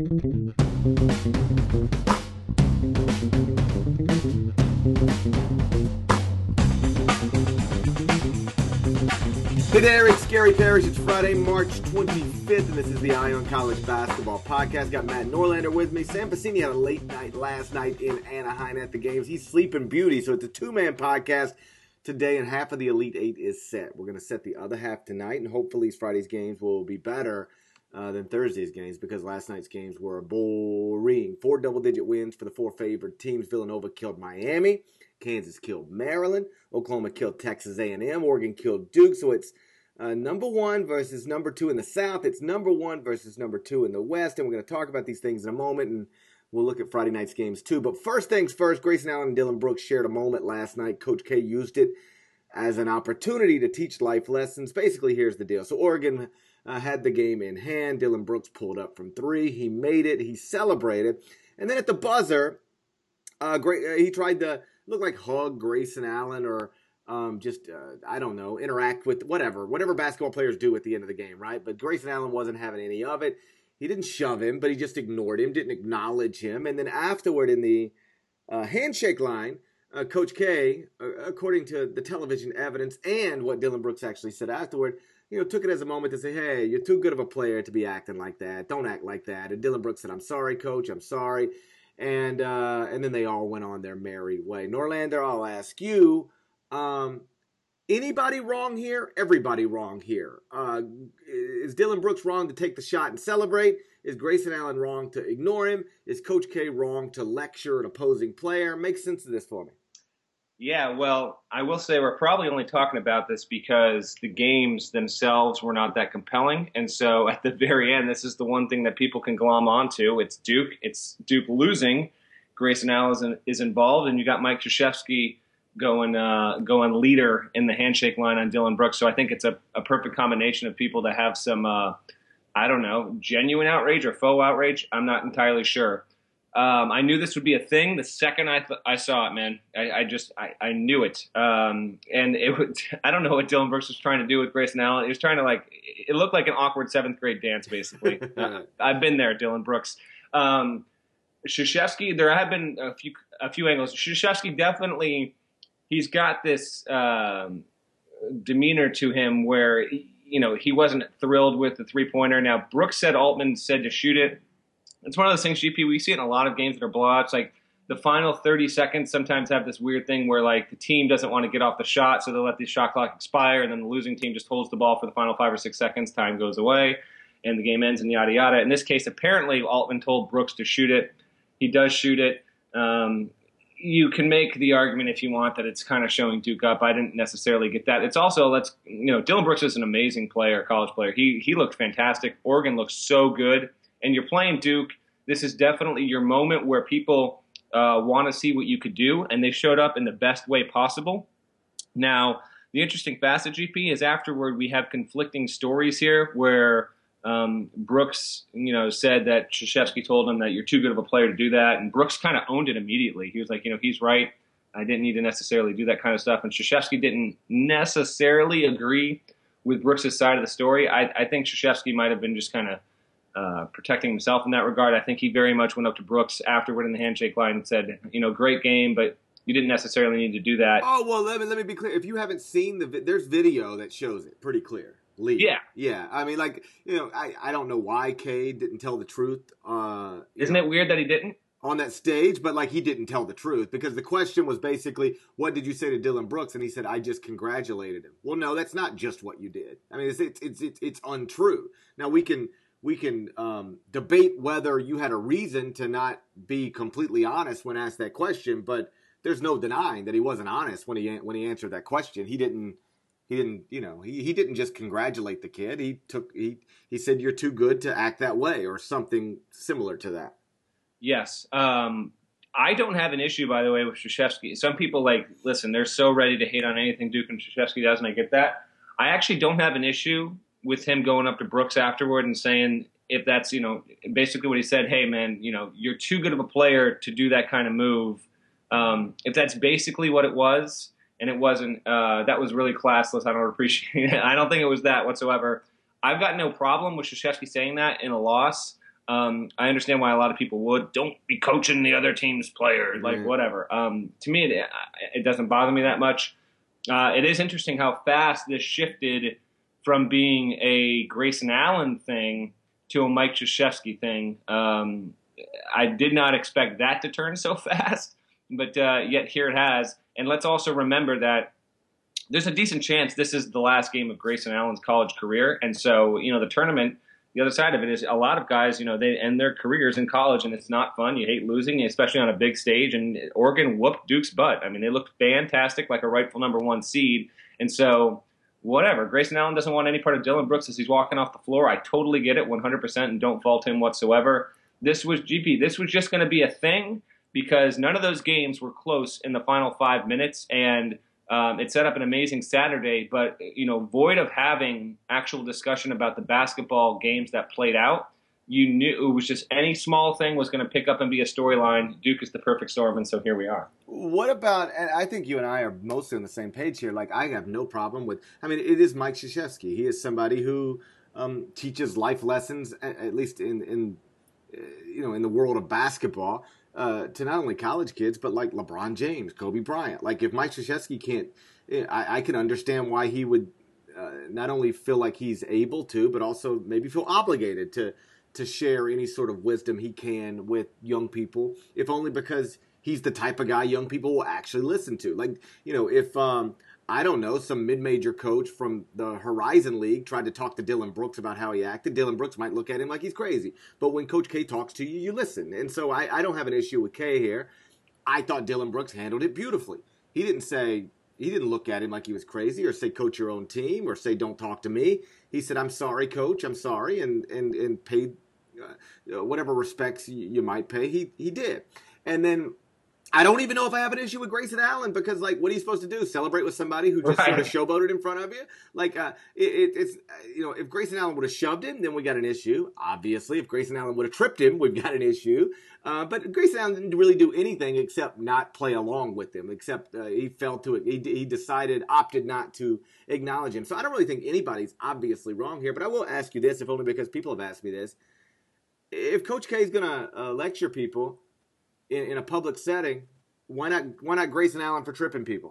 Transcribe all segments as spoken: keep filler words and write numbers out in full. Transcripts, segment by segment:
Hey there, it's Gary Parrish. It's Friday, March twenty-fifth, and this is the Ion College Basketball Podcast. Got Matt Norlander with me. Sam Pacini had a late night last night in Anaheim at the games. He's sleeping beauty, so it's a two-man podcast today, and half of the Elite Eight is set. We're going to set the other half tonight, and hopefully Friday's games will be better uh, than Thursday's games because last night's games were boring. Four double-digit wins for the four favored teams. Villanova killed Miami. Kansas killed Maryland. Oklahoma killed Texas A and M. Oregon killed Duke. So it's uh, number one versus number two in the South. It's number one versus number two in the West. And we're going to talk about these things in a moment. And we'll look at Friday night's games too. But first things first, Grayson Allen and Dillon Brooks shared a moment last night. Coach K used it as an opportunity to teach life lessons. Basically, here's the deal. So Oregon uh, had the game in hand. Dillon Brooks pulled up from three. He made it. He celebrated. And then at the buzzer, uh, great, uh, he tried to look like hug Grayson Allen or um, just, uh, I don't know, interact with whatever, whatever basketball players do at the end of the game, right? But Grayson Allen wasn't having any of it. He didn't shove him, but he just ignored him, didn't acknowledge him. And then afterward in the uh, handshake line, uh, Coach K, uh, according to the television evidence and what Dillon Brooks actually said afterward, you know, took it as a moment to say, hey, you're too good of a player to be acting like that. Don't act like that. And Dillon Brooks said, I'm sorry, Coach, I'm sorry. And uh, and then they all went on their merry way. Norlander, I'll ask you, um, anybody wrong here? Everybody wrong here. Uh, is Dillon Brooks wrong to take the shot and celebrate? Is Grayson Allen wrong to ignore him? Is Coach K wrong to lecture an opposing player? Make sense of this for me. Yeah, well, I will say we're probably only talking about this because the games themselves were not that compelling. And so at the very end, this is the one thing that people can glom onto. It's Duke. It's Duke losing. Grayson Allen is involved, and you got Mike Krzyzewski going uh, going leader in the handshake line on Dillon Brooks. So I think it's a, a perfect combination of people to have some, uh, I don't know, genuine outrage or faux outrage. I'm not entirely sure. Um, I knew this would be a thing the second I th- I saw it, man. I, I just I, I knew it, um, and it would. I don't know what Dillon Brooks was trying to do with Grayson Allen. He was trying to like it looked like an awkward seventh grade dance, basically. uh, I've been there, Dillon Brooks. Um, Krzyzewski, there have been a few a few angles. Krzyzewski definitely he's got this um, demeanor to him where you know he wasn't thrilled with the three pointer. Now Brooks said Altman said to shoot it. It's one of those things, G P, we see it in a lot of games that are blowouts. Like the final thirty seconds sometimes have this weird thing where like the team doesn't want to get off the shot, so they'll let the shot clock expire, and then the losing team just holds the ball for the final five or six seconds. Time goes away, and the game ends, and yada yada. In this case, apparently Altman told Brooks to shoot it. He does shoot it. Um, you can make the argument if you want that it's kind of showing Duke up. I didn't necessarily get that. It's also let's you know Dillon Brooks is an amazing player, college player. He he looked fantastic. Oregon looked so good. And you're playing Duke, this is definitely your moment where people uh, want to see what you could do, and they showed up in the best way possible. Now, the interesting facet, G P, is afterward we have conflicting stories here where um, Brooks, you know, said that Krzyzewski told him that you're too good of a player to do that, and Brooks kind of owned it immediately. He was like, you know, he's right. I didn't need to necessarily do that kind of stuff, and Krzyzewski didn't necessarily agree with Brooks' side of the story. I, I think Krzyzewski might have been just kind of Uh, protecting himself in that regard. I think he very much went up to Brooks afterward in the handshake line and said, you know, great game, but you didn't necessarily need to do that. Oh, well, let me let me be clear. If you haven't seen the vi- there's video that shows it pretty clear. Lee. Yeah. Yeah. I mean, like, you know, I, I don't know why Cade didn't tell the truth. Uh, Isn't know, it weird that he didn't? On that stage, but like he didn't tell the truth because the question was basically, what did you say to Dillon Brooks? And he said, I just congratulated him. Well, no, that's not just what you did. I mean, it's it's it's it's, it's untrue. Now we can we can um, debate whether you had a reason to not be completely honest when asked that question, but there's no denying that he wasn't honest when he when he answered that question. He didn't he didn't you know he, he didn't just congratulate the kid. He took he he said you're too good to act that way or something similar to that. Yes. Um, I don't have an issue, by the way, with Krzyzewski. Some people, like, listen, they're so ready to hate on anything Duke and Krzyzewski does, and I get that. I actually don't have an issue with him going up to Brooks afterward and saying, if that's, you know, basically what he said, hey, man, you know, you're too good of a player to do that kind of move. Um, if that's basically what it was, and it wasn't, uh, that was really classless. I don't appreciate it. I don't think it was that whatsoever. I've got no problem with Krzyzewski saying that in a loss. Um, I understand why a lot of people would. Don't be coaching the other team's players, like Mm. whatever. Um, to me, it, it doesn't bother me that much. Uh, it is interesting how fast this shifted from being a Grayson Allen thing to a Mike Krzyzewski thing. Um, I did not expect that to turn so fast, but uh, yet here it has. And let's also remember that there's a decent chance this is the last game of Grayson Allen's college career. And so, you know, the tournament, the other side of it is a lot of guys, you know, they end their careers in college, and it's not fun. You hate losing, especially on a big stage. And Oregon whooped Duke's butt. I mean, they looked fantastic, like a rightful number one seed. And so, whatever. Grayson Allen doesn't want any part of Dylan Brooks as he's walking off the floor. I totally get it, one hundred percent, and don't fault him whatsoever. This was G P. This was just going to be a thing because none of those games were close in the final five minutes, and Um, it set up an amazing Saturday, but, you know, void of having actual discussion about the basketball games that played out, you knew it was just any small thing was going to pick up and be a storyline. Duke is the perfect storm, and so here we are. What about, and I think you and I are mostly on the same page here, like I have no problem with, I mean, it is Mike Krzyzewski. He is somebody who um, teaches life lessons, at least in, in, you know, in the world of basketball. Uh, to not only college kids, but like LeBron James, Kobe Bryant. Like if Mike Krzyzewski can't, I, I can understand why he would uh, not only feel like he's able to, but also maybe feel obligated to to share any sort of wisdom he can with young people, if only because he's the type of guy young people will actually listen to. Like, you know, if, um, I don't know, some mid-major coach from the Horizon League tried to talk to Dylan Brooks about how he acted, Dylan Brooks might look at him like he's crazy. But when Coach K talks to you, you listen. And so I, I don't have an issue with K here. I thought Dylan Brooks handled it beautifully. He didn't say, he didn't look at him like he was crazy or say, coach your own team or say, don't talk to me. He said, I'm sorry, coach, I'm sorry, and and, and paid uh, whatever respects you, you might pay. He, he did. And then I don't even know if I have an issue with Grayson Allen because, like, what are you supposed to do? Celebrate with somebody who just Right. sort of showboated in front of you? Like, uh, it, it, it's, you know, if Grayson Allen would have shoved him, then we got an issue. Obviously, if Grayson Allen would have tripped him, we've got an issue. Uh, but Grayson Allen didn't really do anything except not play along with him, except uh, he fell to it. He, he decided, opted not to acknowledge him. So I don't really think anybody's obviously wrong here. But I will ask you this, if only because people have asked me this. If Coach K is going to uh, lecture people in, in a public setting, Why not? Why not Grayson Allen for tripping people?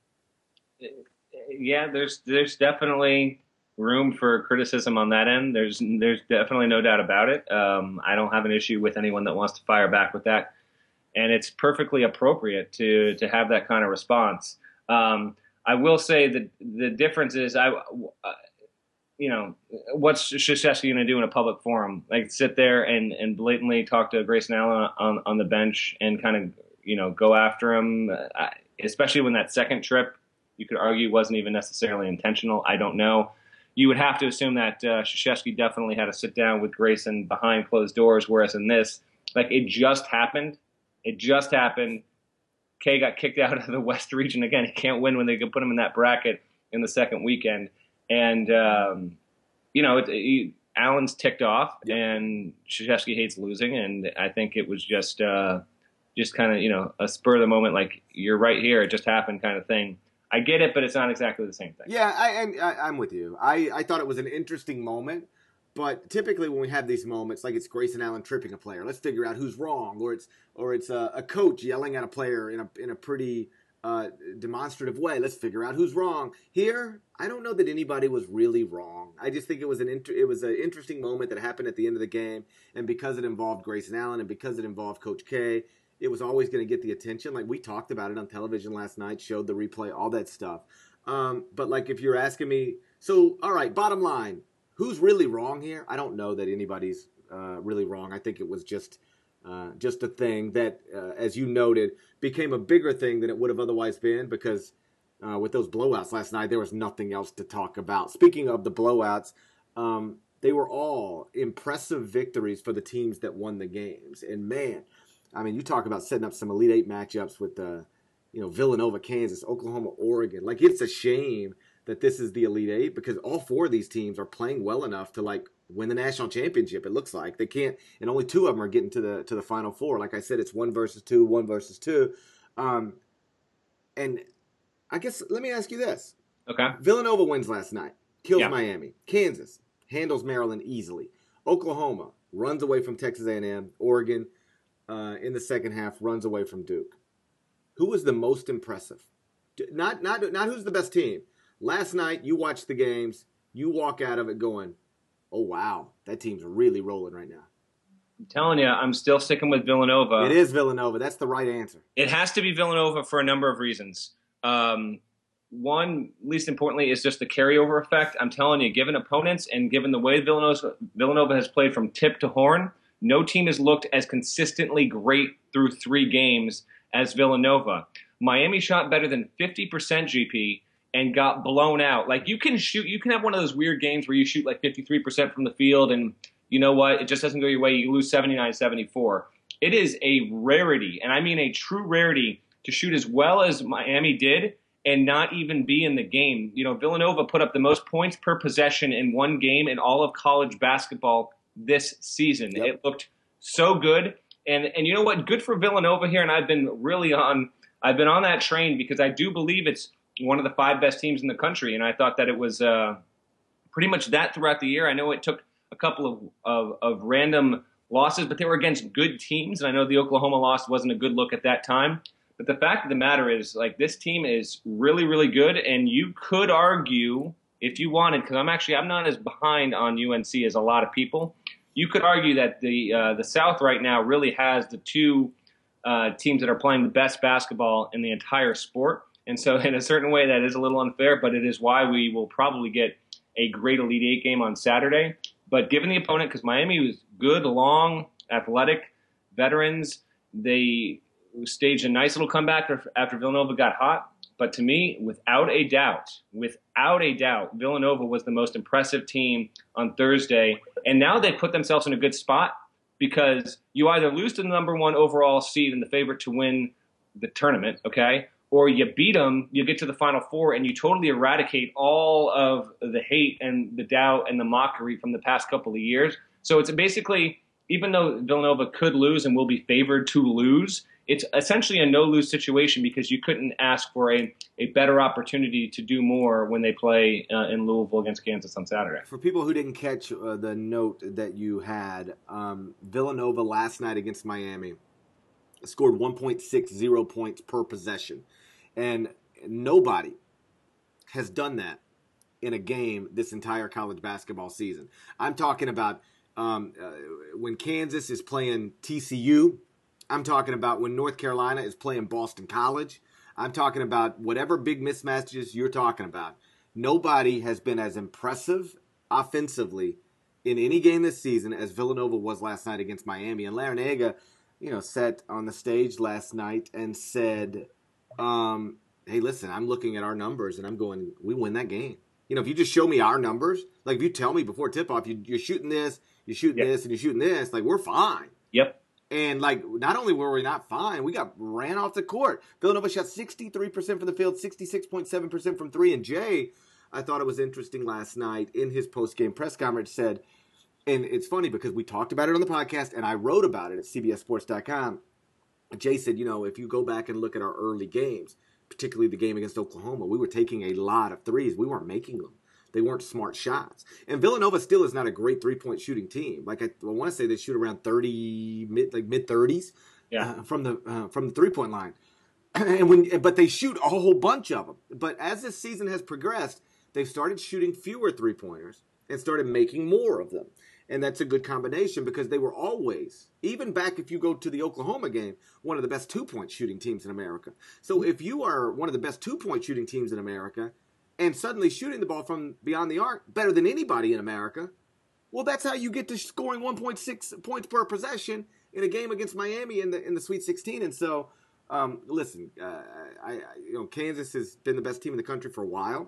Yeah, there's there's definitely room for criticism on that end. There's there's definitely no doubt about it. Um, I don't have an issue with anyone that wants to fire back with that, and it's perfectly appropriate to to have that kind of response. Um, I will say that the difference is I. Uh, you know, what's Krzyzewski going to do in a public forum? Like sit there and, and blatantly talk to Grayson Allen on, on the bench and kind of, you know, go after him, uh, especially when that second trip, you could argue, wasn't even necessarily intentional. I don't know. You would have to assume that uh, Krzyzewski definitely had to sit down with Grayson behind closed doors, whereas in this, like, it just happened. It just happened. K got kicked out of the West region again. He can't win when they can put him in that bracket in the second weekend. And, um, you know, it, it, Allen's ticked off, Yep. and Krzyzewski hates losing, and I think it was just uh, just kind of, you know, a spur of the moment, like, you're right here, it just happened kind of thing. I get it, but it's not exactly the same thing. Yeah, I, I, I'm with you. I, I thought it was an interesting moment, but typically when we have these moments, like it's Grayson Allen tripping a player, let's figure out who's wrong, or it's or it's a, a coach yelling at a player in a in a pretty uh, demonstrative way. Let's figure out who's wrong. Here, I don't know that anybody was really wrong. I just think it was an inter- it was an interesting moment that happened at the end of the game, and because it involved Grayson Allen and because it involved Coach K, it was always going to get the attention. Like we talked about it on television last night, showed the replay, all that stuff. Um, but like if you're asking me, so all right, bottom line, who's really wrong here? I don't know that anybody's uh, really wrong. I think it was just uh, just a thing that, uh, as you noted, became a bigger thing than it would have otherwise been because uh, with those blowouts last night, there was nothing else to talk about. Speaking of the blowouts, um, they were all impressive victories for the teams that won the games. And man, I mean, you talk about setting up some Elite Eight matchups with, uh, you know, Villanova, Kansas, Oklahoma, Oregon. Like, it's a shame that this is the Elite Eight because all four of these teams are playing well enough to, like, win the national championship. It looks like they can't, and only two of them are getting to the to the Final Four. Like I said, it's one versus two, one versus two. Um, and I guess let me ask you this: Okay. Villanova wins last night, kills Yeah. Miami. Kansas handles Maryland easily. Oklahoma runs away from Texas A and M. Oregon, uh, in the second half, runs away from Duke. Who was the most impressive? Not, not, not who's the best team. Last night, you watched the games. You walk out of it going, oh, wow, that team's really rolling right now. I'm telling you, I'm still sticking with Villanova. It is Villanova. That's the right answer. It has to be Villanova for a number of reasons. Um, one, least importantly, is just the carryover effect. I'm telling you, given opponents and given the way Villanova, Villanova has played from tip to horn, no team has looked as consistently great through three games as Villanova. Miami shot better than fifty percent G P and got blown out. Like, you can shoot, you can have one of those weird games where you shoot like fifty-three percent from the field and you know what, it just doesn't go your way. You lose seventy-nine seventy-four. It is a rarity, and I mean a true rarity, to shoot as well as Miami did and not even be in the game. You know, Villanova put up the most points per possession in one game in all of college basketball this season. Yep. It looked so good. And and you know what? Good for Villanova here, and I've been really on I've been on that train because I do believe it's one of the five best teams in the country, and I thought that it was uh, pretty much that throughout the year. I know it took a couple of, of, of random losses, but they were against good teams, and I know the Oklahoma loss wasn't a good look at that time. But the fact of the matter is, like, this team is really, really good, and you could argue, if you wanted, because I'm actually I'm not as behind on U N C as a lot of people, you could argue that the uh, the South right now really has the two uh, teams that are playing the best basketball in the entire sport. And so in a certain way, that is a little unfair, but it is why we will probably get a great Elite Eight game on Saturday. But given the opponent, because Miami was good, long, athletic, veterans, they staged a nice little comeback after Villanova got hot. But to me, without a doubt, without a doubt, Villanova was the most impressive team on Thursday. And now they put themselves in a good spot because you either lose to the number one overall seed and the favorite to win the tournament, okay? Or you beat them, you get to the Final Four, and you totally eradicate all of the hate and the doubt and the mockery from the past couple of years. So it's basically, even though Villanova could lose and will be favored to lose, it's essentially a no-lose situation because you couldn't ask for a, a better opportunity to do more when they play uh, in Louisville against Kansas on Saturday. For people who didn't catch uh, the note that you had, um, Villanova last night against Miami scored one point six zero points per possession. And nobody has done that in a game this entire college basketball season. I'm talking about um, uh, when Kansas is playing T C U. I'm talking about when North Carolina is playing Boston College. I'm talking about whatever big mismatches you're talking about. Nobody has been as impressive offensively in any game this season as Villanova was last night against Miami. And Larrañaga, you know, sat on the stage last night and said, um, hey, listen, I'm looking at our numbers and I'm going, we win that game. You know, if you just show me our numbers, like if you tell me before tip-off, you, you're shooting this, you're shooting yep. this, and you're shooting this, like we're fine. Yep. And, like, not only were we not fine, we got ran off the court. Villanova shot sixty-three percent from the field, sixty-six point seven percent from three. And Jay, I thought it was interesting last night in his post-game press conference said, and it's funny because we talked about it on the podcast and I wrote about it at C B S Sports dot com. Jay said, you know, if you go back and look at our early games, particularly the game against Oklahoma, we were taking a lot of threes. We weren't making them. They weren't smart shots. And Villanova still is not a great three-point shooting team. Like I, I want to say they shoot around thirty, mid like mid thirties, yeah, uh, from the uh, from the three-point line. And when, but they shoot a whole bunch of them. But as this season has progressed, they've started shooting fewer three-pointers and started making more of them. And that's a good combination because they were always, even back if you go to the Oklahoma game, one of the best two-point shooting teams in America. So if you are one of the best two-point shooting teams in America, and suddenly shooting the ball from beyond the arc better than anybody in America, well, that's how you get to scoring one point six points per possession in a game against Miami in the in the Sweet sixteen. And so, um, listen, uh, I, I you know Kansas has been the best team in the country for a while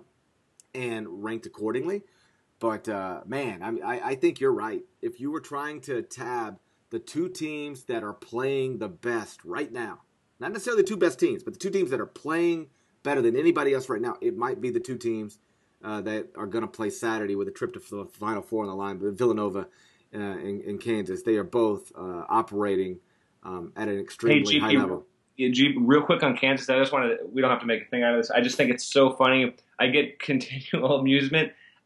and ranked accordingly. But uh, man, I, mean, I I think you're right. If you were trying to tab the two teams that are playing the best right now, not necessarily the two best teams, but the two teams that are playing better than anybody else right now, it might be the two teams uh, that are going to play Saturday with a trip to the Final Four on the line. But Villanova uh, and, and Kansas, they are both uh, operating um, at an extremely hey, G P, high level. Yeah, G, real quick on Kansas, I just wanted to, we don't have to make a thing out of this. I just think it's so funny. I get continual amusement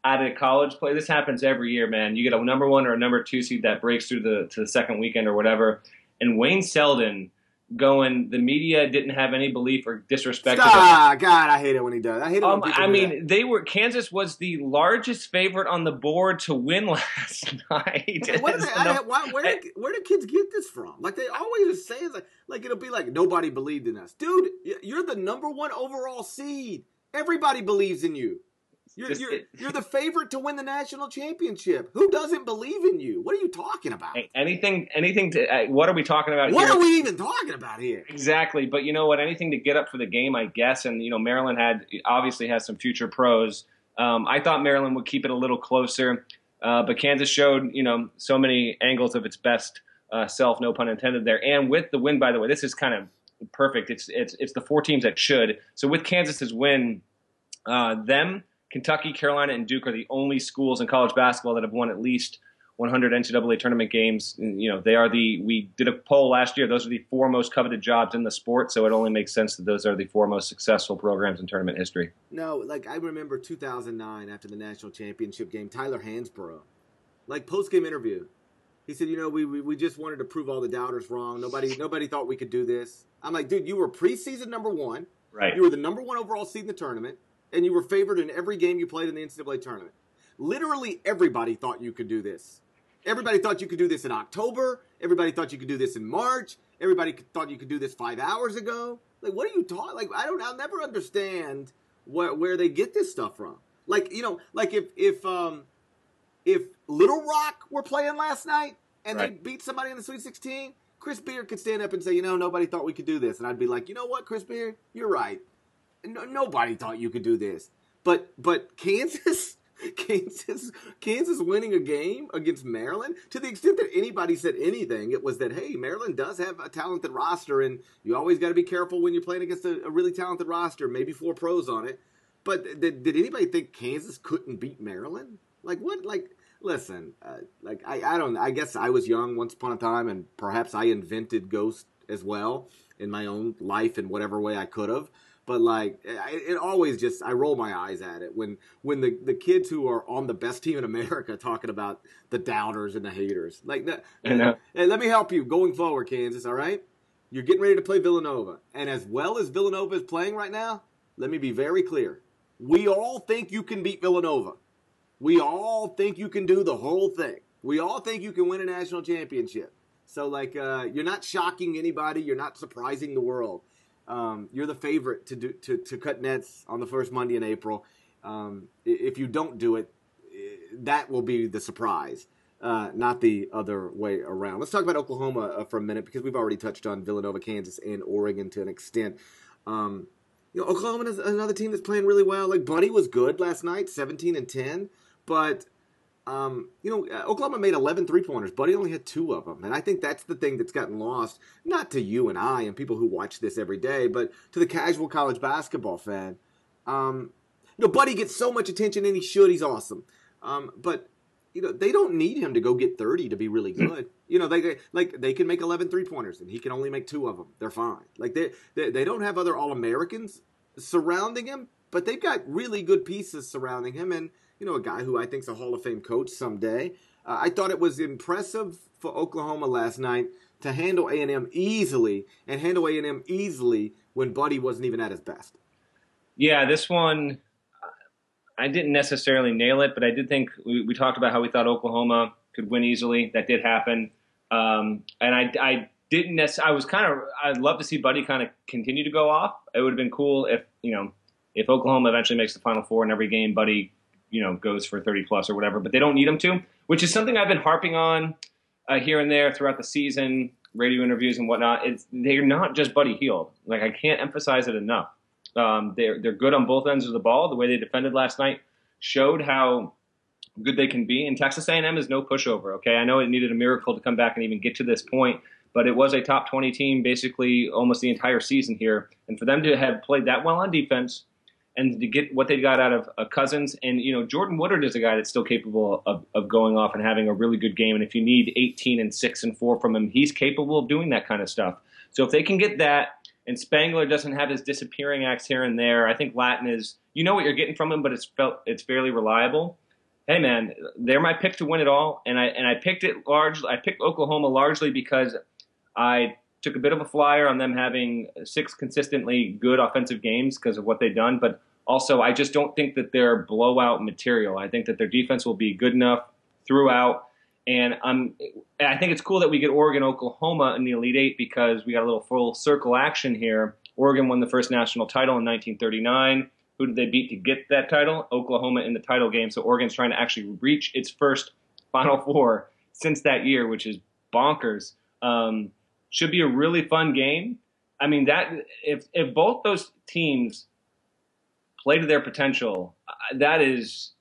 out of college play. This happens every year, man. You get a number one or a number two seed that breaks through the to the second weekend or whatever. And Wayne Selden going, the media didn't have any belief or disrespect. Ah, God, I hate it when he does. I hate it um, when people I do mean, that. they were Kansas was the largest favorite on the board to win last night. What did they, I, why, where, did, where did kids get this from? Like, they always just say it's like, like it'll be like, nobody believed in us. Dude, you're the number one overall seed. Everybody believes in you. You're, Just, you're, it, you're the favorite to win the national championship. Who doesn't believe in you? What are you talking about? Anything, anything to, uh, what are we talking about what here? What are we even talking about here? Exactly. But you know what? Anything to get up for the game, I guess. And, you know, Maryland had, obviously has some future pros. Um, I thought Maryland would keep it a little closer. Uh, but Kansas showed, you know, so many angles of its best uh, self, no pun intended there. And with the win, by the way, this is kind of perfect. It's, it's, it's the four teams that should. So with Kansas's win, uh, them, Kentucky, Carolina, and Duke are the only schools in college basketball that have won at least one hundred N C double A tournament games. You know, they are the, we did a poll last year. Those are the four most coveted jobs in the sport. So it only makes sense that those are the four most successful programs in tournament history. No, like I remember two thousand nine after the national championship game, Tyler Hansborough, like post-game interview. He said, you know, we, we we just wanted to prove all the doubters wrong. Nobody nobody thought we could do this. I'm like, dude, you were preseason number one. Right. You were the number one overall seed in the tournament. And you were favored in every game you played in the N C double A tournament. Literally everybody thought you could do this. Everybody thought you could do this in October. Everybody thought you could do this in March. Everybody thought you could do this five hours ago. Like, what are you talking? Like, I don't. I'll never understand where where they get this stuff from. Like, you know, like if if um if Little Rock were playing last night and right. they beat somebody in the Sweet sixteen, Chris Beard could stand up and say, you know, nobody thought we could do this, and I'd be like, you know what, Chris Beard, you're right. No, nobody thought you could do this, but but Kansas, Kansas, Kansas winning a game against Maryland. To the extent that anybody said anything, it was that hey, Maryland does have a talented roster, and you always got to be careful when you're playing against a, a really talented roster. Maybe four pros on it, but did, did anybody think Kansas couldn't beat Maryland? Like what? Like listen, uh, like I I don't. I guess I was young once upon a time, and perhaps I invented Ghost as well in my own life in whatever way I could have. But, like, it, it always just, I roll my eyes at it when when the, the kids who are on the best team in America talking about the doubters and the haters. Like, I know. Hey, let me help you going forward, Kansas, all right? You're getting ready to play Villanova. And as well as Villanova is playing right now, let me be very clear. We all think you can beat Villanova. We all think you can do the whole thing. We all think you can win a national championship. So, like, uh, you're not shocking anybody. You're not surprising the world. Um, you're the favorite to do to, to cut nets on the first Monday in April. Um, if you don't do it, that will be the surprise, uh, not the other way around. Let's talk about Oklahoma uh, for a minute because we've already touched on Villanova, Kansas, and Oregon to an extent. Um, you know, Oklahoma is another team that's playing really well. Like Buddy was good last night, seventeen and ten, but Um, you know, Oklahoma made eleven three-pointers. Buddy only had two of them. And I think that's the thing that's gotten lost, not to you and I and people who watch this every day, but to the casual college basketball fan. Um, you know, Buddy gets so much attention, and he should. He's awesome. Um, but, you know, they don't need him to go get thirty to be really good. You know, they like they can make eleven three-pointers, and he can only make two of them. They're fine. Like, they, they, they don't have other All-Americans surrounding him, but they've got really good pieces surrounding him, and you know, a guy who I think is a Hall of Fame coach someday. Uh, I thought it was impressive for Oklahoma last night to handle A and M easily and handle A and M easily when Buddy wasn't even at his best. Yeah, this one, I didn't necessarily nail it, but I did think we, we talked about how we thought Oklahoma could win easily. That did happen. Um, and I, I didn't necessarily, I was kind of, I'd love to see Buddy kind of continue to go off. It would have been cool if, you know, if Oklahoma eventually makes the Final Four in every game, Buddy you know, goes for thirty plus or whatever, but they don't need him to, which is something I've been harping on uh, here and there throughout the season, radio interviews and whatnot. It's, they're not just Buddy Hield. Like, I can't emphasize it enough. Um, they're, they're good on both ends of the ball. The way they defended last night showed how good they can be. And Texas A and M is no pushover, okay? I know it needed a miracle to come back and even get to this point, but it was a top twenty team basically almost the entire season here. And for them to have played that well on defense, and to get what they got out of uh, Cousins. And, you know, Jordan Woodard is a guy that's still capable of, of going off and having a really good game. And if you need eighteen and six and four from him, he's capable of doing that kind of stuff. So if they can get that, and Spangler doesn't have his disappearing acts here and there, I think Latin is, you know what you're getting from him, but it's felt it's fairly reliable. Hey man, they're my pick to win it all, and I and I picked it large. I picked Oklahoma largely because I took a bit of a flyer on them having six consistently good offensive games because of what they've done, but also I just don't think that they're blowout material. I think that their defense will be good enough throughout, and I'm. And I think it's cool that we get Oregon, Oklahoma in the Elite Eight because we got a little full circle action here. Oregon won the first national title in nineteen thirty-nine. Who did they beat to get that title? Oklahoma in the title game. So Oregon's trying to actually reach its first Final Four since that year, which is bonkers. Um, should be a really fun game. I mean, that if if both those teams play to their potential, that is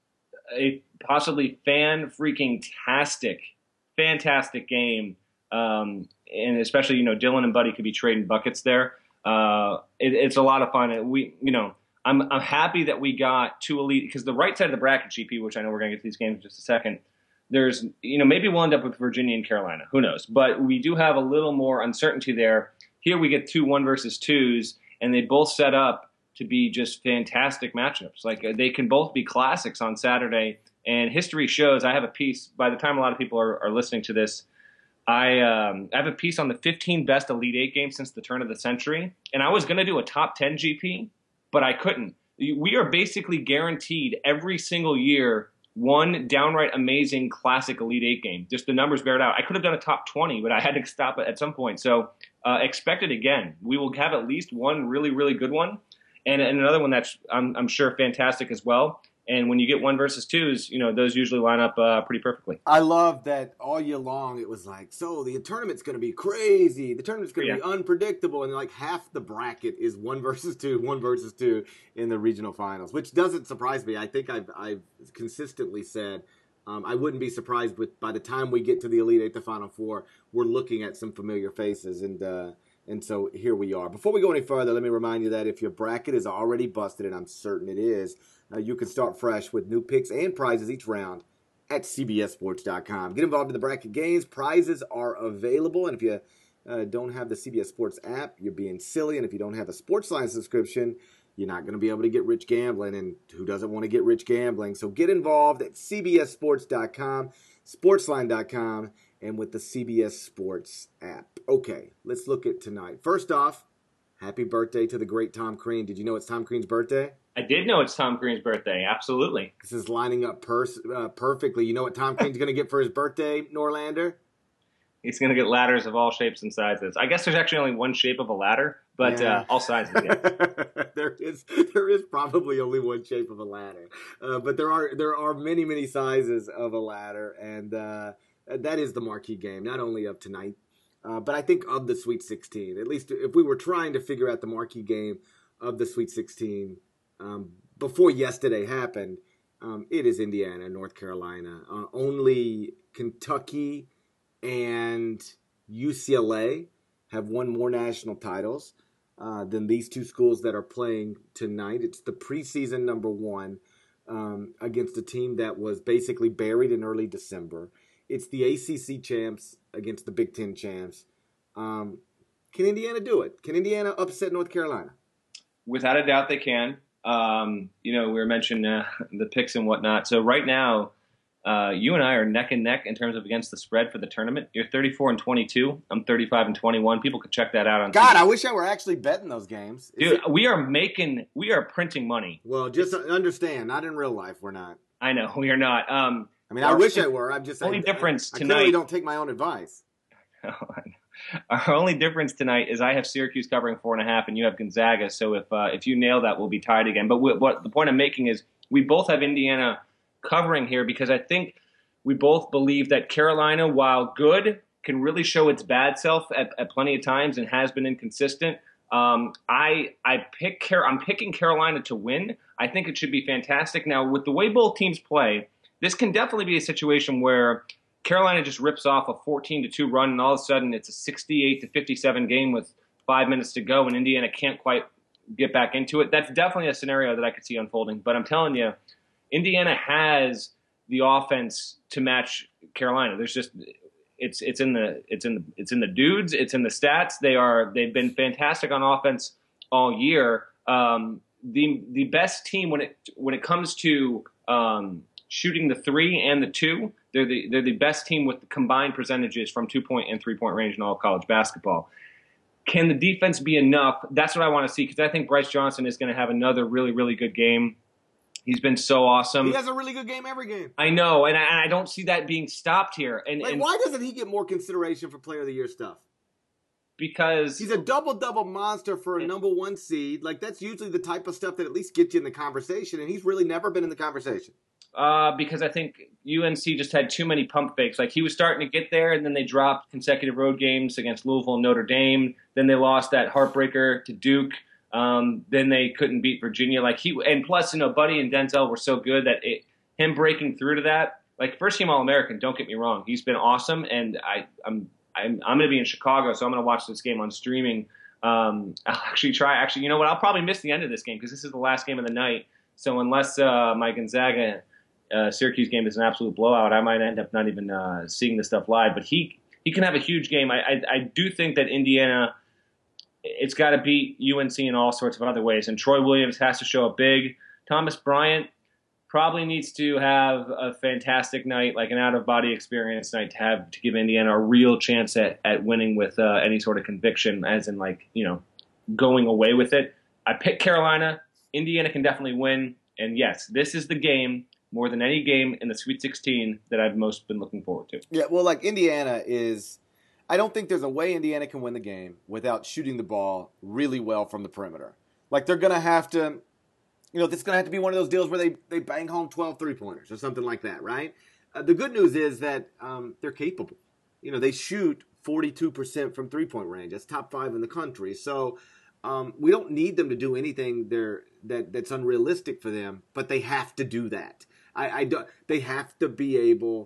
a possibly fan freaking tastic, fantastic game. Um, and especially, you know, Dylan and Buddy could be trading buckets there. Uh, it, it's a lot of fun. We, you know. I'm I'm happy that we got two elite because the right side of the bracket, G P, which I know we're going to get to these games in just a second. There's, you know, maybe we'll end up with Virginia and Carolina. Who knows? But we do have a little more uncertainty there. Here we get two one versus twos, and they both set up to be just fantastic matchups. Like they can both be classics on Saturday. And history shows. I have a piece. By the time a lot of people are, are listening to this, I, um, I have a piece on the fifteen best Elite Eight games since the turn of the century, and I was going to do a top ten G P. But I couldn't. We are basically guaranteed every single year one downright amazing classic Elite Eight game. Just the numbers bear it out. I could have done a top twenty, but I had to stop it at some point. So uh, expect it again. We will have at least one really, really good one, and, and another one that's I'm, I'm sure fantastic as well. And when you get one versus twos, you know, those usually line up uh, pretty perfectly. I love that all year long it was like, so the tournament's going to be crazy. The tournament's going to yeah. be unpredictable. And like half the bracket is one versus two, one versus two in the regional finals, which doesn't surprise me. I think I've, I've consistently said um, I wouldn't be surprised with by the time we get to the Elite Eight, the Final Four, we're looking at some familiar faces. And, uh, and so here we are. Before we go any further, let me remind you that if your bracket is already busted, and I'm certain it is, Uh, you can start fresh with new picks and prizes each round at C B S Sports dot com. Get involved in the bracket games. Prizes are available. And if you uh, don't have the C B S Sports app, you're being silly. And if you don't have a Sportsline subscription, you're not going to be able to get rich gambling. And who doesn't want to get rich gambling? So get involved at C B S Sports dot com, Sportsline dot com, and with the C B S Sports app. Okay, let's look at tonight. First off, happy birthday to the great Tom Crean. Did you know it's Tom Crean's birthday? I did know it's Tom Crean's birthday. Absolutely. This is lining up pers- uh, perfectly. You know what Tom Crean's going to get for his birthday, Norlander? He's going to get ladders of all shapes and sizes. I guess there's actually only one shape of a ladder, but yeah. uh, all sizes. Yeah. there is there is probably only one shape of a ladder, uh, but there are there are many many sizes of a ladder, and uh, that is the marquee game, not only of tonight, uh, but I think of the Sweet sixteen. At least if we were trying to figure out the marquee game of the Sweet sixteen. Um, before yesterday happened, um, it is Indiana, North Carolina. Uh, only Kentucky and U C L A have won more national titles uh, than these two schools that are playing tonight. It's the preseason number one um, against a team that was basically buried in early December. It's the A C C champs against the Big Ten champs. Um, can Indiana do it? Can Indiana upset North Carolina? Without a doubt they can. Um, you know, we were mentioning uh, the picks and whatnot. So right now, uh, you and I are neck and neck in terms of against the spread for the tournament. You're thirty-four and twenty-two. I'm thirty-five and twenty-one. People could check that out on God, T V. I wish I were actually betting those games. Is Dude, it... we are making, we are printing money. Well, just it's... understand, not in real life, we're not. I know, we are not. Um, I mean, I wish I were. I'm just only I, difference I, tonight. I clearly don't take my own advice. Our only difference tonight is I have Syracuse covering four and a half, and you have Gonzaga. So if uh, if you nail that, we'll be tied again. But we, what the point I'm making is we both have Indiana covering here because I think we both believe that Carolina, while good, can really show its bad self at, at plenty of times and has been inconsistent. Um, I I pick Car- I'm picking Carolina to win. I think it should be fantastic. Now, with the way both teams play, this can definitely be a situation where Carolina just rips off a fourteen to two run, and all of a sudden it's a sixty-eight to fifty-seven game with five minutes to go, and Indiana can't quite get back into it. That's definitely a scenario that I could see unfolding. But I'm telling you, Indiana has the offense to match Carolina. There's just it's it's in the it's in the it's in the dudes, it's in the stats. They are they've been fantastic on offense all year. Um, the the best team when it when it comes to um, shooting the three and the two. They're the they're the best team with the combined percentages from two point and three point range in all of college basketball. Can the defense be enough? That's what I want to see, because I think Bryce Johnson is going to have another really, really good game. He's been so awesome. He has a really good game every game. I know, and I, and I don't see that being stopped here. And, like, and why doesn't he get more consideration for Player of the Year stuff? Because he's a double-double monster for a number one seed. Like, that's usually the type of stuff that at least gets you in the conversation, and he's really never been in the conversation. Uh, because I think U N C just had too many pump fakes. Like, he was starting to get there, and then they dropped consecutive road games against Louisville and Notre Dame. Then they lost that heartbreaker to Duke. Um, then they couldn't beat Virginia. Like he, and plus, you know, Buddy and Denzel were so good that it, him breaking through to that, like first team All American. Don't get me wrong, he's been awesome, and I, I'm, I'm, I'm going to be in Chicago, so I'm going to watch this game on streaming. Um, I'll actually try. Actually, you know what? I'll probably miss the end of this game because this is the last game of the night. So unless uh, my Gonzaga uh, Syracuse game is an absolute blowout, I might end up not even uh, seeing the stuff live. But he, he can have a huge game. I, I, I do think that Indiana. It's got to beat U N C in all sorts of other ways. And Troy Williams has to show up big. Thomas Bryant probably needs to have a fantastic night, like an out-of-body experience night, to have to give Indiana a real chance at, at winning with uh, any sort of conviction, as in, like, you know, going away with it. I picked Carolina. Indiana can definitely win. And, yes, this is the game, more than any game in the Sweet sixteen, that I've most been looking forward to. Yeah, well, like, Indiana is – I don't think there's a way Indiana can win the game without shooting the ball really well from the perimeter. Like, they're going to have to, you know, this is going to have to be one of those deals where they, they bang home twelve three-pointers or something like that, right? Uh, the good news is that um, they're capable. You know, they shoot forty-two percent from three-point range. That's top five in the country. So um, we don't need them to do anything there that, that's unrealistic for them, but they have to do that. I, I don't, they have to be able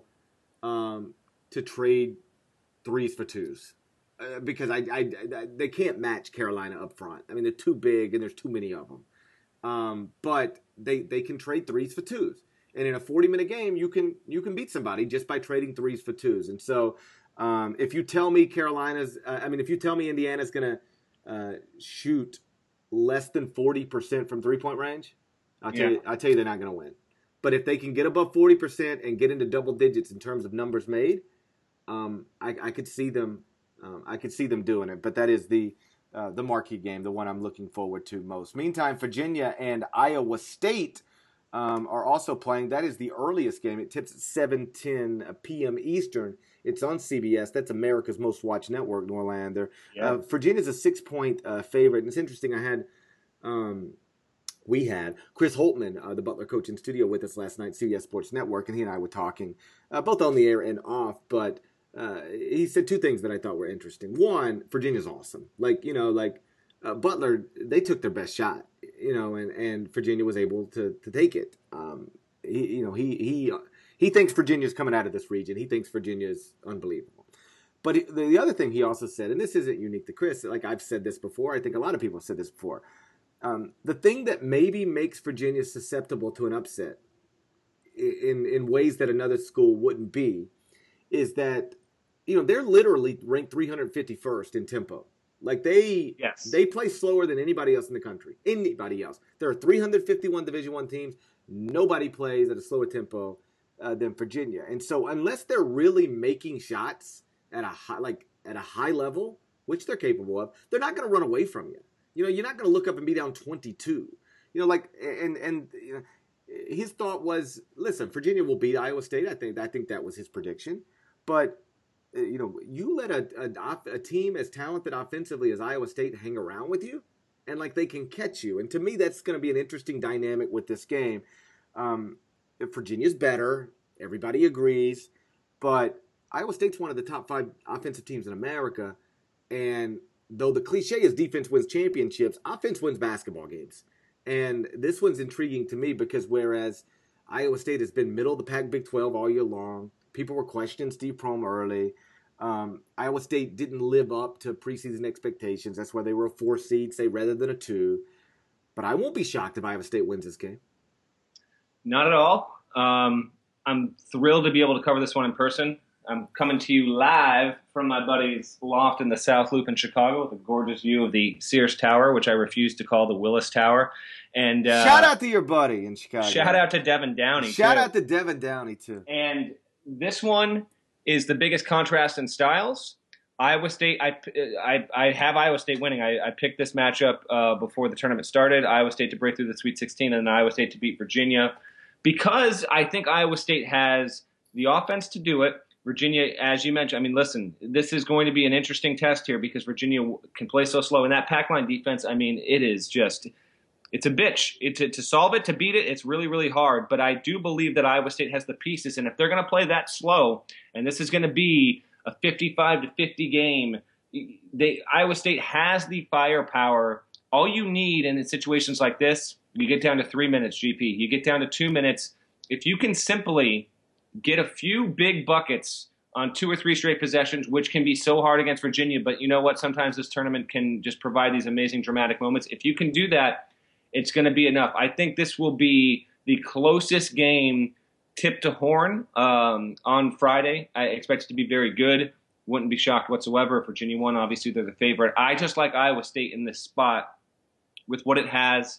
um, to trade threes for twos, uh, because I, I, I they can't match Carolina up front. I mean, they're too big and there's too many of them. Um, but they they can trade threes for twos, and in a forty minute game, you can you can beat somebody just by trading threes for twos. And so, um, if you tell me Carolina's, uh, I mean, if you tell me Indiana's going to uh, shoot less than forty percent from three point range, I'll tell yeah. you, I'll tell you they're not going to win. But if they can get above forty percent and get into double digits in terms of numbers made, Um, I, I could see them. Um, I could see them doing it, but that is the uh, the marquee game, the one I'm looking forward to most. Meantime, Virginia and Iowa State um, are also playing. That is the earliest game. It tips at seven ten p.m. Eastern. It's on C B S. That's America's most watched network, Norlander. Yeah. Uh, Virginia's a six point uh, favorite, and it's interesting. I had. Um, We had Chris Holtman, uh, the Butler coach, in studio with us last night, C B S Sports Network, and he and I were talking, uh, both on the air and off, but uh, he said two things that I thought were interesting. One, Virginia's awesome. Like, you know, like uh, Butler, they took their best shot, you know, and, and Virginia was able to to take it. Um, he, you know, he he he thinks Virginia's coming out of this region. He thinks Virginia's unbelievable. But the, the other thing he also said, and this isn't unique to Chris, like I've said this before, I think a lot of people have said this before, Um, the thing that maybe makes Virginia susceptible to an upset in in ways that another school wouldn't be is that, you know, they're literally ranked three hundred fifty-first in tempo. Like they yes. they play slower than anybody else in the country. Anybody else. There are three hundred fifty-one Division One teams. Nobody plays at a slower tempo uh, than Virginia. And so unless they're really making shots at a high, like at a high level, which they're capable of, they're not going to run away from you. You know, you're not going to look up and be down twenty-two. You know, like, and and you know, his thought was, listen, Virginia will beat Iowa State. I think I think that was his prediction. But you know, you let a, a a team as talented offensively as Iowa State hang around with you, and like they can catch you. And to me, that's going to be an interesting dynamic with this game. Um, Virginia's better, everybody agrees, but Iowa State's one of the top five offensive teams in America, and though the cliche is defense wins championships, offense wins basketball games. And this one's intriguing to me because whereas Iowa State has been middle of the pack Big twelve all year long, people were questioning Steve Prohm early. Um, Iowa State didn't live up to preseason expectations. That's why they were a four seed, say, rather than a two. But I won't be shocked if Iowa State wins this game. Not at all. Um, I'm thrilled to be able to cover this one in person. I'm coming to you live from my buddy's loft in the South Loop in Chicago with a gorgeous view of the Sears Tower, which I refuse to call the Willis Tower. And uh, shout out to your buddy in Chicago. Shout out to Devin Downey. Shout too. out to Devin Downey, too. And this one is the biggest contrast in styles. Iowa State, I, I, I have Iowa State winning. I, I picked this matchup uh, before the tournament started. Iowa State to break through the Sweet sixteen and Iowa State to beat Virginia. Because I think Iowa State has the offense to do it. Virginia, as you mentioned, I mean, listen, this is going to be an interesting test here because Virginia can play so slow. And that pack line defense, I mean, it is just, it's a bitch. It, to, to solve it, to beat it, it's really, really hard. But I do believe that Iowa State has the pieces. And if they're going to play that slow, and this is going to be a fifty-five to fifty game, they, Iowa State has the firepower. All you need in situations like this, you get down to three minutes, G P. You get down to two minutes. If you can simply get a few big buckets on two or three straight possessions, which can be so hard against Virginia, but you know what? Sometimes this tournament can just provide these amazing dramatic moments. If you can do that, it's going to be enough. I think this will be the closest game tip to horn um, on Friday. I expect it to be very good. Wouldn't be shocked whatsoever if Virginia won. Obviously, they're the favorite. I just like Iowa State in this spot with what it has.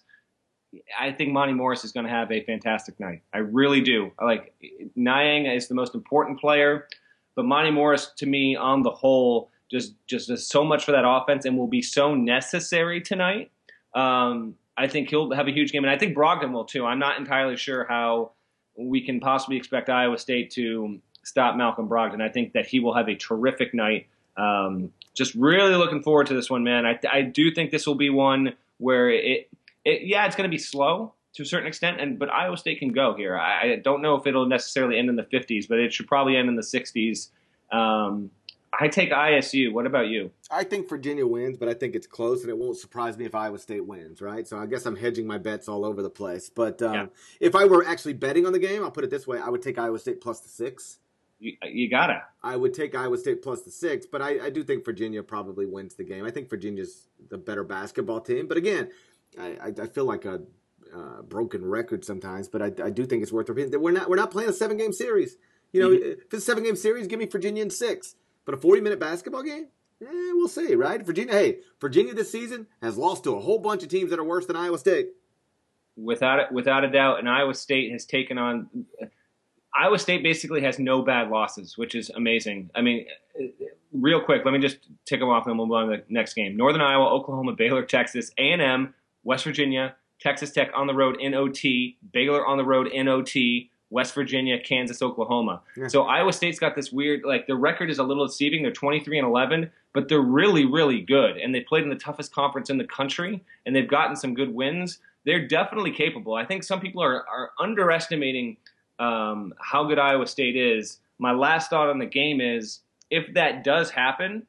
I think Monty Morris is going to have a fantastic night. I really do. I like Niang is the most important player, but Monty Morris, to me, on the whole, just just does so much for that offense and will be so necessary tonight. Um, I think he'll have a huge game, and I think Brogdon will too. I'm not entirely sure how we can possibly expect Iowa State to stop Malcolm Brogdon. I think that he will have a terrific night. Um, just really looking forward to this one, man. I, I do think this will be one where it, it yeah, it's going to be slow to a certain extent, and but Iowa State can go here. I, I don't know if it'll necessarily end in the fifties, but it should probably end in the sixties. Um, I take I S U. What about you? I think Virginia wins, but I think it's close, and it won't surprise me if Iowa State wins, right? So I guess I'm hedging my bets all over the place. But um, yeah. if I were actually betting on the game, I'll put it this way. I would take Iowa State plus the six. You, you got it. I would take Iowa State plus the six, but I, I do think Virginia probably wins the game. I think Virginia's the better basketball team. But again, I, I, I feel like a uh, broken record sometimes, but I, I do think it's worth repeating. We're not, we're not playing a seven-game series. You know, mm-hmm. if it's a seven-game series, give me Virginia in six. But a forty-minute basketball game? Eh, we'll see, right? Virginia, hey, Virginia this season has lost to a whole bunch of teams that are worse than Iowa State. Without it, without a doubt, and Iowa State has taken on – Iowa State basically has no bad losses, which is amazing. I mean, real quick, let me just tick them off and then we'll move on to the next game. Northern Iowa, Oklahoma, Baylor, Texas, A and M, West Virginia, Texas Tech on the road in O T, Baylor on the road in O T, West Virginia, Kansas, Oklahoma. Yeah. So Iowa State's got this weird, like, their record is a little deceiving. They're twenty-three and eleven, but they're really, really good. And they played in the toughest conference in the country, and they've gotten some good wins. They're definitely capable. I think some people are, are underestimating um, how good Iowa State is. My last thought on the game is, if that does happen,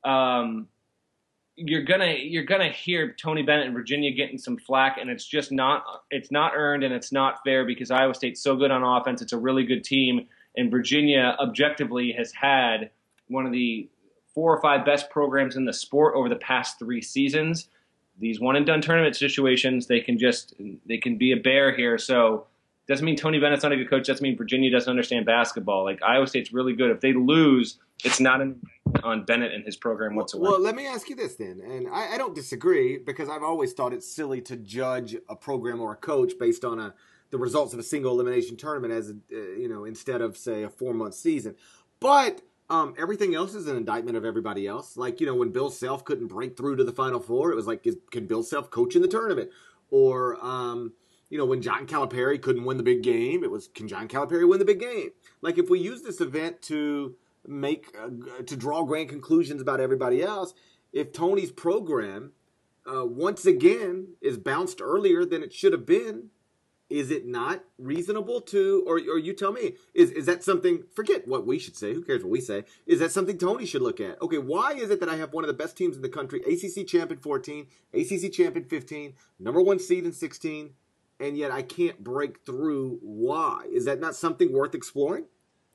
um, you're gonna you're gonna hear Tony Bennett and Virginia getting some flack, and it's just not it's not earned and it's not fair because Iowa State's so good on offense. It's a really good team, and Virginia objectively has had one of the four or five best programs in the sport over the past three seasons. These one and done tournament situations, they can just they can be a bear here. So doesn't mean Tony Bennett's not a good coach. Doesn't mean Virginia doesn't understand basketball. Like Iowa State's really good. If they lose, it's not an on Bennett and his program whatsoever. Well, let me ask you this then, and I, I don't disagree because I've always thought it's silly to judge a program or a coach based on a the results of a single elimination tournament as a, uh, you know instead of say a four month season. But um, everything else is an indictment of everybody else. Like you know when Bill Self couldn't break through to the Final Four, it was like is, can Bill Self coach in the tournament? Or um, you know when John Calipari couldn't win the big game, it was can John Calipari win the big game? Like if we use this event to make uh, to draw grand conclusions about everybody else. If Tony's program uh, once again is bounced earlier than it should have been, is it not reasonable to, or or you tell me, is is that something? Forget what we should say. Who cares what we say? Is that something Tony should look at? Okay, why is it that I have one of the best teams in the country, A C C champion fourteen, A C C champion fifteen, number one seed in sixteen, and yet I can't break through? Why is that not something worth exploring?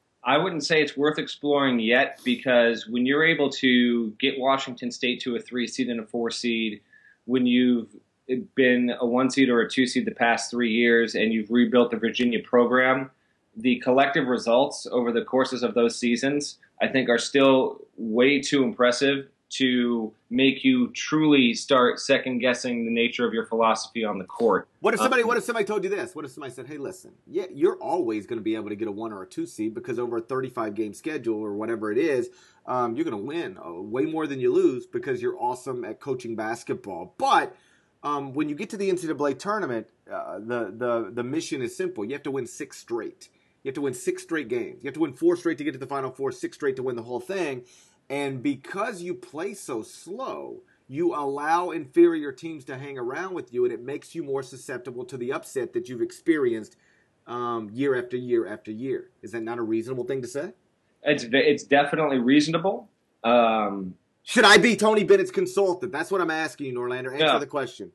I wouldn't say it's worth exploring yet because when you're able to get Washington State to a three seed and a four seed, when you've been a one seed or a two seed the past three years and you've rebuilt the Virginia program, the collective results over the courses of those seasons, I think, are still way too impressive to make you truly start second guessing the nature of your philosophy on the court. What if somebody? Um, what if somebody told you this? What if somebody said, "Hey, listen, yeah, you're always going to be able to get a one or a two seed because over a thirty-five game schedule or whatever it is, um, you're going to win uh, way more than you lose because you're awesome at coaching basketball." But um, when you get to the N C double A tournament, uh, the the the mission is simple. You have to win six straight. You have to win six straight games. You have to win four straight to get to the Final Four, six straight to win the whole thing. And because you play so slow, you allow inferior teams to hang around with you, and it makes you more susceptible to the upset that you've experienced um, year after year after year. Is that not a reasonable thing to say? It's it's definitely reasonable. Um, Should I be Tony Bennett's consultant? That's what I'm asking you, Norlander. Answer no. the question.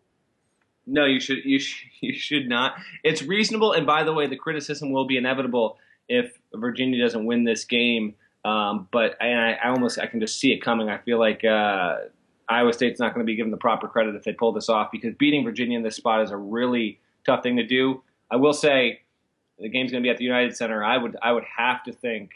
No, you should you should, you should not. It's reasonable, and by the way, the criticism will be inevitable if Virginia doesn't win this game. Um, but I, I almost I can just see it coming. I feel like uh, Iowa State's not going to be given the proper credit if they pull this off, because beating Virginia in this spot is a really tough thing to do. I will say the game's going to be at the United Center. I would I would have to think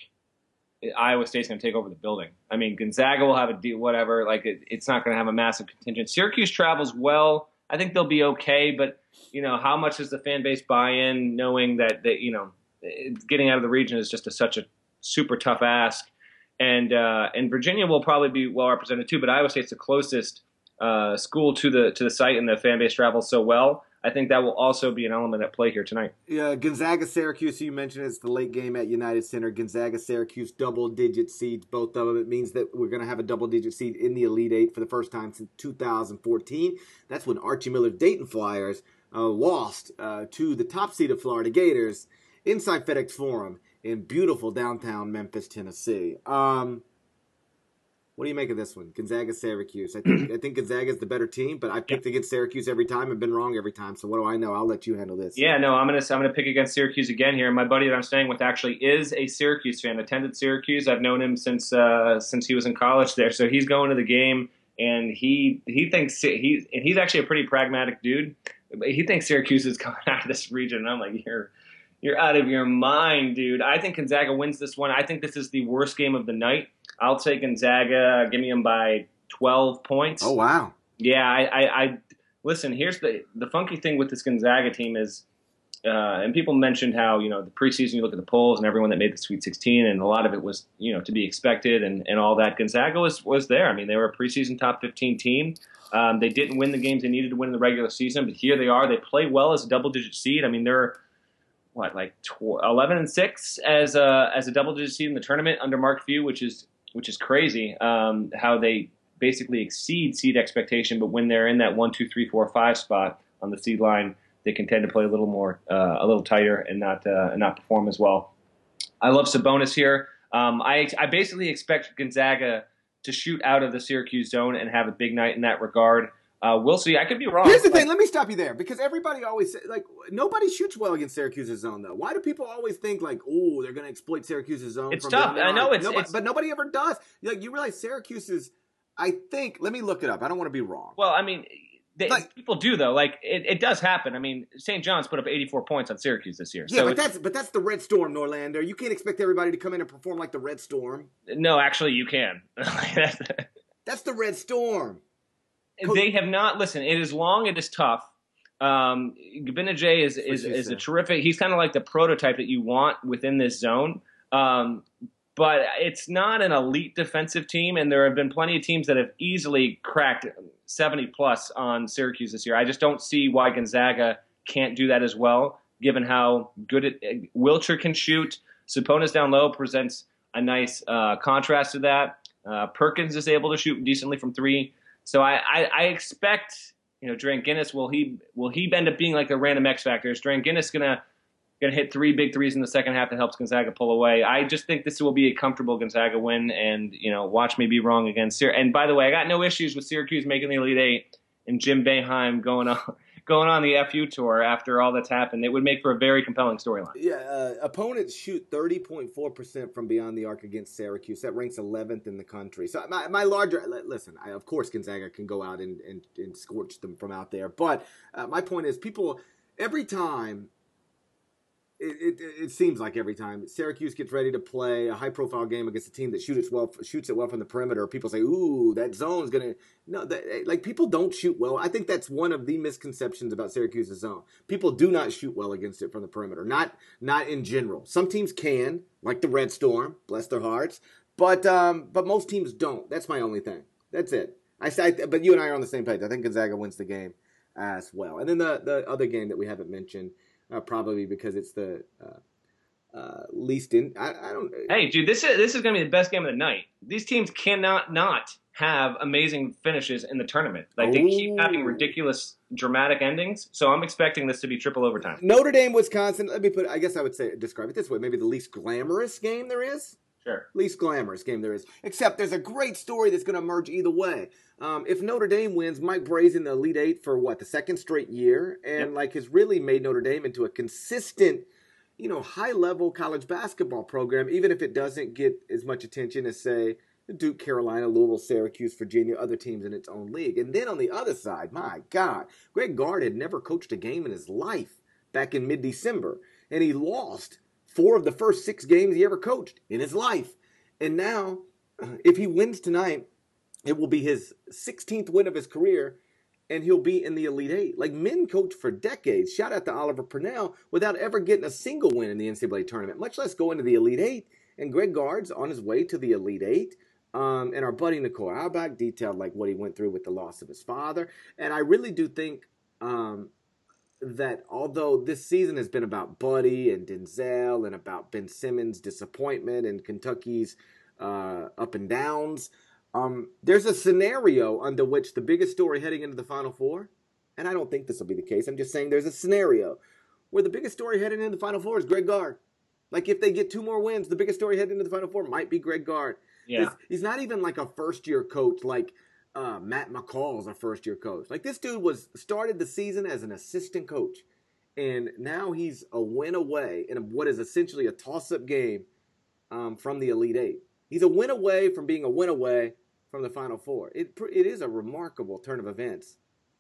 Iowa State's going to take over the building. I mean, Gonzaga will have a deal, whatever. Like it, it's not going to have a massive contingent. Syracuse travels well. I think they'll be okay, but you know, how much does the fan base buy in, knowing that that you know, getting out of the region is just a, such a super tough ask, and uh, and Virginia will probably be well represented too. But Iowa State's the closest uh, school to the to the site, and the fan base travels so well. I think that will also be an element at play here tonight. Yeah, Gonzaga, Syracuse, you mentioned it's the late game at United Center. Gonzaga, Syracuse, double-digit seeds, both of them. It means that we're going to have a double-digit seed in the Elite Eight for the first time since two thousand fourteen. That's when Archie Miller's Dayton Flyers uh, lost uh, to the top seed of Florida Gators inside FedEx Forum in beautiful downtown Memphis, Tennessee. Um, what do you make of this one? Gonzaga, Syracuse. I think I think Gonzaga is the better team, but I picked yeah. against Syracuse every time and been wrong every time. So what do I know? I'll let you handle this. Yeah, no, I'm gonna I'm gonna pick against Syracuse again here. My buddy that I'm staying with actually is a Syracuse fan. Attended Syracuse. I've known him since uh, since he was in college there. So he's going to the game, and he he thinks he and he's actually a pretty pragmatic dude. He thinks Syracuse is coming out of this region. And I'm like, you're you're out of your mind, dude. I think Gonzaga wins this one. I think this is the worst game of the night. I'll take Gonzaga. Give me them by twelve points. Oh, wow. Yeah, I, I, I listen, here's the the funky thing with this Gonzaga team is, uh, and people mentioned how, you know, the preseason, you look at the polls and everyone that made the Sweet sixteen, and a lot of it was, you know, to be expected and, and all that. Gonzaga was, was there. I mean, they were a preseason top fifteen team. Um, they didn't win the games they needed to win in the regular season, but here they are. They play well as a double-digit seed. I mean, they're, what, like eleven and six as a, as a double-digit seed in the tournament under Mark Few, which is which is crazy, um, how they basically exceed seed expectation, but when they're in that one, two, three, four, five spot on the seed line, they can tend to play a little more, uh, a little tighter and not uh, and not perform as well. I love Sabonis here. Um, I I basically expect Gonzaga to shoot out of the Syracuse zone and have a big night in that regard. Uh, we'll see. I could be wrong. Here's the like, thing. Let me stop you there, because everybody always say, like, nobody shoots well against Syracuse's zone, though. Why do people always think, like, oh, they're going to exploit Syracuse's zone? It's from tough. I know it's, nobody, it's, but nobody ever does. Like, you realize Syracuse is, I think. Let me look it up. I don't want to be wrong. Well, I mean, they, like, people do though. Like, it, it does happen. I mean, Saint John's put up eighty-four points on Syracuse this year. Yeah, so but that's but that's the Red Storm, Norlander. You can't expect everybody to come in and perform like the Red Storm. No, actually, you can. that's, that's the Red Storm. They have not. Listen, it is long. It is tough. Um, Gbinije is is, is a terrific. He's kind of like the prototype that you want within this zone. Um, but it's not an elite defensive team, and there have been plenty of teams that have easily cracked seventy plus on Syracuse this year. I just don't see why Gonzaga can't do that as well, given how good it, Wilcher can shoot. Sabonis down low presents a nice uh, contrast to that. Uh, Perkins is able to shoot decently from three. So I, I, I expect, you know, Dran Guinness, will he will he end up being like the random X factor? Is Dran Guinness gonna gonna hit three big threes in the second half that helps Gonzaga pull away? I just think this will be a comfortable Gonzaga win, and you know, watch me be wrong against Syracuse. And by the way, I got no issues with Syracuse making the Elite Eight and Jim Boeheim going on going on the F U tour after all that's happened. It would make for a very compelling storyline. Yeah, uh, opponents shoot thirty point four percent from beyond the arc against Syracuse. That ranks eleventh in the country. So my, my larger, listen, I, of course Gonzaga can go out and, and, and scorch them from out there. But uh, my point is, people, every time It, it, it seems like every time Syracuse gets ready to play a high-profile game against a team that shoots it well, shoots it well from the perimeter, people say, "Ooh, that zone's gonna." No, that, like people don't shoot well. I think that's one of the misconceptions about Syracuse's zone. People do not shoot well against it from the perimeter. Not, not in general. Some teams can, like the Red Storm, bless their hearts, but um, but most teams don't. That's my only thing. That's it. I say, but you and I are on the same page. I think Gonzaga wins the game as well. And then the the other game that we haven't mentioned. Uh, probably because it's the uh, uh, least in. I, I don't. Hey, dude, this is this is going to be the best game of the night. These teams cannot not have amazing finishes in the tournament. Like they keep having ridiculous, dramatic endings. So I'm expecting this to be triple overtime. Notre Dame, Wisconsin. Let me put. I guess I would say describe it this way. Maybe the least glamorous game there is. Sure. Least glamorous game there is. Except there's a great story that's going to emerge either way. Um, if Notre Dame wins, Mike Brey's in the Elite Eight for what, the second straight year, and yep. like has really made Notre Dame into a consistent, you know, high-level college basketball program, even if it doesn't get as much attention as, say, Duke, Carolina, Louisville, Syracuse, Virginia, other teams in its own league. And then on the other side, my God, Greg Gard had never coached a game in his life back in mid-December, and he lost four of the first six games he ever coached in his life. And now, if he wins tonight, it will be his sixteenth win of his career, and he'll be in the Elite Eight. Like, men coach for decades, shout out to Oliver Purnell, without ever getting a single win in the N C double A tournament, much less go into the Elite Eight. And Greg Gard's on his way to the Elite Eight. Um, and our buddy Nicole Auerbach detailed like what he went through with the loss of his father. And I really do think um, that although this season has been about Buddy and Denzel and about Ben Simmons' disappointment and Kentucky's uh, up and downs, Um, there's a scenario under which the biggest story heading into the Final Four, and I don't think this will be the case, I'm just saying there's a scenario where the biggest story heading into the Final Four is Greg Gard. Like, if they get two more wins, the biggest story heading into the Final Four might be Greg Gard. Yeah. He's not even like a first-year coach like uh, Matt McCall's a first-year coach. Like, this dude was started the season as an assistant coach, and now he's a win away in what is essentially a toss-up game um, from the Elite Eight. He's a win away from being a win away from the Final Four. It it is a remarkable turn of events.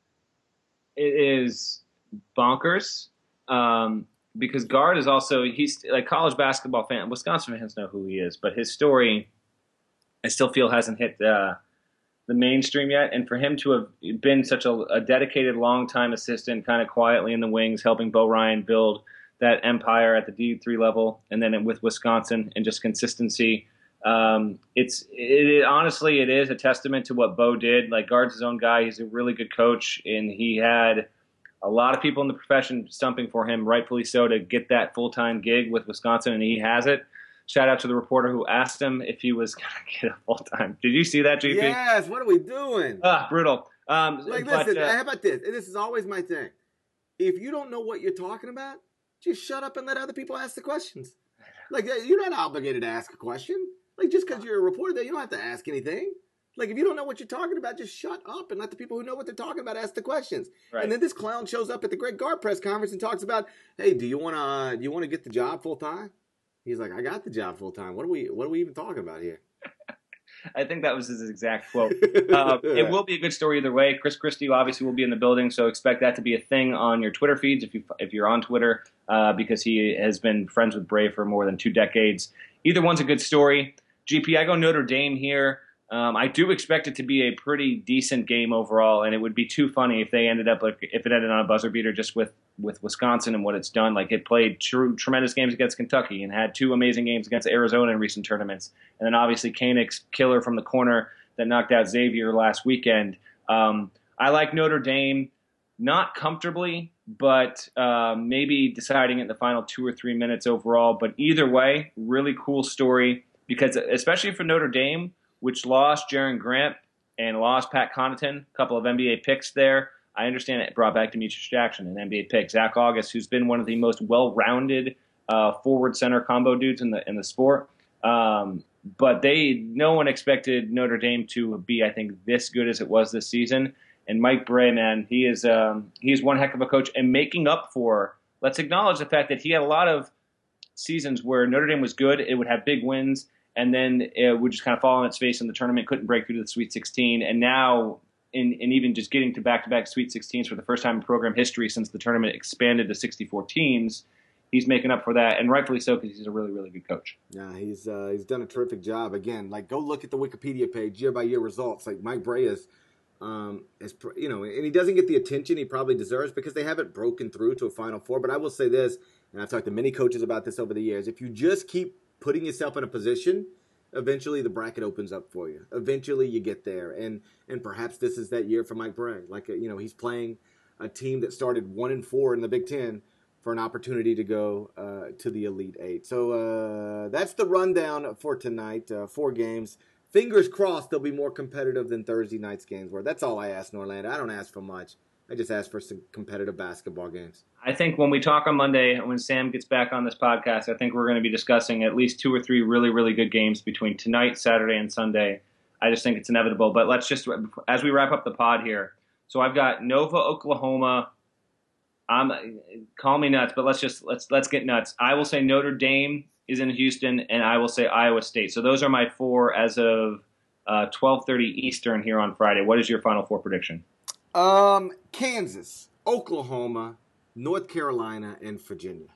It is bonkers um, because Gard is also, he's like college basketball fan. Wisconsin fans know who he is, but his story, I still feel hasn't hit uh, the mainstream yet. And for him to have been such a, a dedicated, long-time assistant, kind of quietly in the wings, helping Bo Ryan build that empire at the D three level, and then with Wisconsin and just consistency. Um, it's it, it honestly it is a testament to what Bo did. Like, Gard's his own guy. He's a really good coach, and he had a lot of people in the profession stumping for him, rightfully so, to get that full-time gig with Wisconsin, and he has it. Shout out to the reporter who asked him if he was going to get a full-time. Did you see that, G P? Yes. What are we doing? Ah, brutal. Um, like, but, listen, uh, how about this? And this is always my thing. If you don't know what you're talking about, just shut up and let other people ask the questions. Like, you're not obligated to ask a question. Like, just because you're a reporter, you don't have to ask anything. Like, if you don't know what you're talking about, just shut up and let the people who know what they're talking about ask the questions. Right. And then this clown shows up at the Greg Gard press conference and talks about, "Hey, do you want to do you want to get the job full time?" He's like, "I got the job full time. What are we What are we even talking about here?" I think that was his exact quote. Uh, it will be a good story either way. Chris Christie obviously will be in the building, so expect that to be a thing on your Twitter feeds if you if you're on Twitter, uh, because he has been friends with Bray for more than two decades. Either one's a good story. G P, I go Notre Dame here. Um, I do expect it to be a pretty decent game overall, and it would be too funny if they ended up like if it ended on a buzzer beater just with, with Wisconsin and what it's done. Like, it played true tremendous games against Kentucky and had two amazing games against Arizona in recent tournaments, and then obviously Koenig's killer from the corner that knocked out Xavier last weekend. Um, I like Notre Dame, not comfortably, but uh, maybe deciding it in the final two or three minutes overall. But either way, really cool story. Because especially for Notre Dame, which lost Jaren Grant and lost Pat Connaughton, a couple of N B A picks there, I understand it brought back Demetrius Jackson, an N B A pick. Zach August, who's been one of the most well-rounded uh, forward-center combo dudes in the in the sport. Um, but they, no one expected Notre Dame to be, I think, this good as it was this season. And Mike Brey, man, he is um, he's one heck of a coach, and making up for. Let's acknowledge the fact that he had a lot of seasons where Notre Dame was good. It would have big wins, and then it would just kind of fall on its face in the tournament, couldn't break through to the Sweet sixteen. And now, in, in even just getting to back-to-back Sweet sixteens for the first time in program history since the tournament expanded to sixty-four teams, he's making up for that, and rightfully so because he's a really, really good coach. Yeah, he's uh, he's done a terrific job. Again, like go look at the Wikipedia page, year by year results. Like Mike Breas, um, is you know, and he doesn't get the attention he probably deserves because they haven't broken through to a Final Four. But I will say this, and I've talked to many coaches about this over the years: if you just keep putting yourself in a position, eventually the bracket opens up for you. Eventually you get there, and and perhaps this is that year for Mike Brey. Like you know, he's playing a team that started one and four in the Big Ten for an opportunity to go uh, to the Elite Eight. So uh, that's the rundown for tonight. Uh, four games. Fingers crossed they'll be more competitive than Thursday night's games were. That's all I ask, Norlander. I don't ask for much. I just ask for some competitive basketball games. I think when we talk on Monday, when Sam gets back on this podcast, I think we're going to be discussing at least two or three really, really good games between tonight, Saturday, and Sunday. I just think it's inevitable. But let's just, as we wrap up the pod here, so I've got Nova, Oklahoma. I'm call me nuts, but let's just let's let's get nuts. I will say Notre Dame is in Houston, and I will say Iowa State. So those are my four as of uh, twelve thirty Eastern here on Friday. What is your Final Four prediction? Um, Kansas, Oklahoma, North Carolina, and Virginia.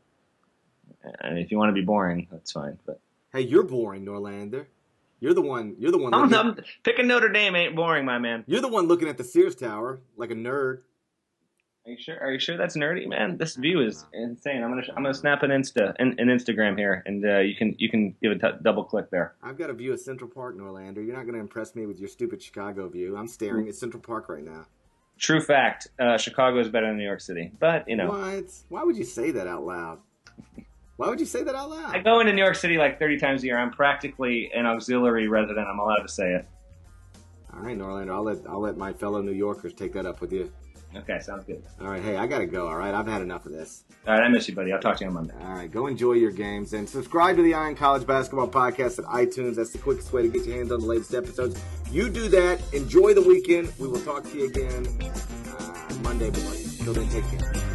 And if you want to be boring, that's fine. But hey, you're boring, Norlander. You're the one. You're the one. I'm, Looking, I'm, picking Notre Dame ain't boring, my man. You're the one looking at the Sears Tower like a nerd. Are you sure? Are you sure that's nerdy, man? This view is insane. I'm gonna I'm gonna snap an Insta an, an Instagram here, and uh, you can you can give a t- double click there. I've got a view of Central Park, Norlander. You're not gonna impress me with your stupid Chicago view. I'm staring at Central Park right now. True fact. Uh, Chicago is better than New York City, but you know what? Why would you say that out loud? Why would you say that out loud? I go into New York City like thirty times a year. I'm practically an auxiliary resident. I'm allowed to say it. All right, Norlander. I'll let I'll let my fellow New Yorkers take that up with you. Okay, sounds good. All right, hey, I gotta go. All right, I've had enough of this. All right, I miss you, buddy. I'll talk to you on Monday. All right, go enjoy your games and subscribe to the Iron College Basketball Podcast at iTunes. That's the quickest way to get your hands on the latest episodes. You do that. Enjoy the weekend. We will talk to you again uh, Monday morning. Till then, take care.